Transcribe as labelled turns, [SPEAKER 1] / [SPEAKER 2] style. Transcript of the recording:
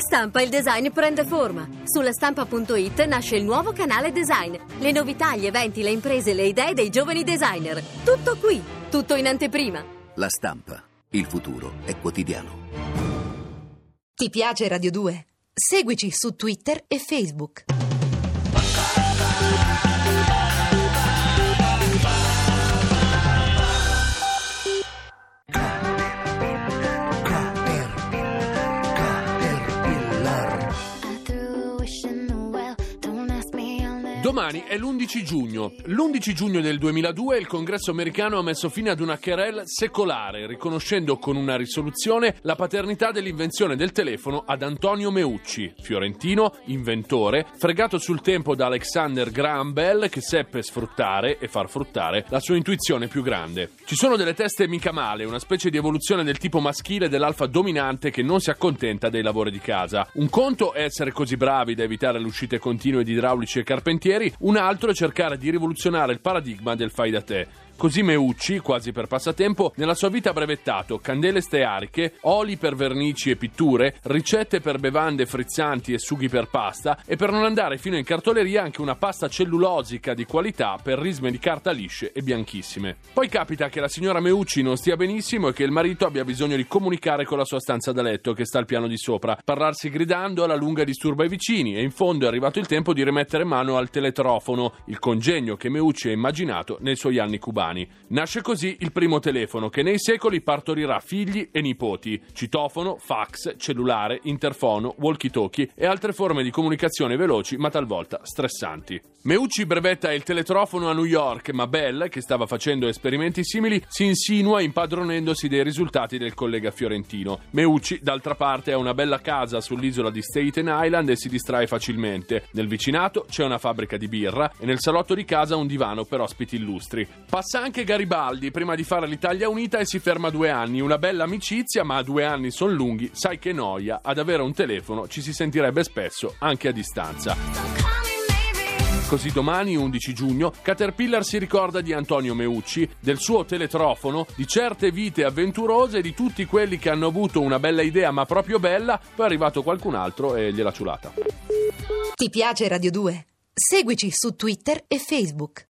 [SPEAKER 1] Stampa il design prende forma. Sulla stampa.it nasce il nuovo canale design. Le novità, gli eventi, le imprese, le idee dei giovani designer. Tutto qui, tutto in anteprima.
[SPEAKER 2] La Stampa. Il futuro è quotidiano.
[SPEAKER 3] Ti piace Radio 2? Seguici su Twitter e Facebook.
[SPEAKER 4] Domani è l'11 giugno. L'11 giugno del 2002 il Congresso americano ha messo fine ad una querela secolare, riconoscendo con una risoluzione la paternità dell'invenzione del telefono ad Antonio Meucci, fiorentino, inventore, fregato sul tempo da Alexander Graham Bell, che seppe sfruttare e far fruttare la sua intuizione più grande. Ci sono delle teste mica male, una specie di evoluzione del tipo maschile dell'alfa dominante che non si accontenta dei lavori di casa. Un conto è essere così bravi da evitare le uscite continue di idraulici e carpentieri, un altro è cercare di rivoluzionare il paradigma del fai da te. Così Meucci, quasi per passatempo, nella sua vita ha brevettato candele steariche, oli per vernici e pitture, ricette per bevande frizzanti e sughi per pasta e, per non andare fino in cartoleria, anche una pasta cellulosica di qualità per risme di carta lisce e bianchissime. Poi capita che la signora Meucci non stia benissimo e che il marito abbia bisogno di comunicare con la sua stanza da letto che sta al piano di sopra. Parlarsi gridando alla lunga disturba i vicini e in fondo è arrivato il tempo di rimettere mano al teletrofono, il congegno che Meucci ha immaginato nei suoi anni cubani. Nasce così il primo telefono che nei secoli partorirà figli e nipoti: citofono, fax, cellulare, interfono, walkie-talkie e altre forme di comunicazione veloci ma talvolta stressanti. Meucci brevetta il teletrofono a New York, ma Bell, che stava facendo esperimenti simili, si insinua impadronendosi dei risultati del collega fiorentino. Meucci, d'altra parte, ha una bella casa sull'isola di Staten Island e si distrae facilmente. Nel vicinato c'è una fabbrica di birra e nel salotto di casa un divano per ospiti illustri. Passa anche Garibaldi prima di fare l'Italia Unita e si ferma 2 anni. Una bella amicizia, ma 2 anni sono lunghi. Sai che noia, ad avere un telefono ci si sentirebbe spesso anche a distanza. Così domani, 11 giugno, Caterpillar si ricorda di Antonio Meucci, del suo teletrofono, di certe vite avventurose e di tutti quelli che hanno avuto una bella idea ma proprio bella, poi è arrivato qualcun altro e gliel'ha ciulata.
[SPEAKER 3] Ti piace Radio 2? Seguici su Twitter e Facebook.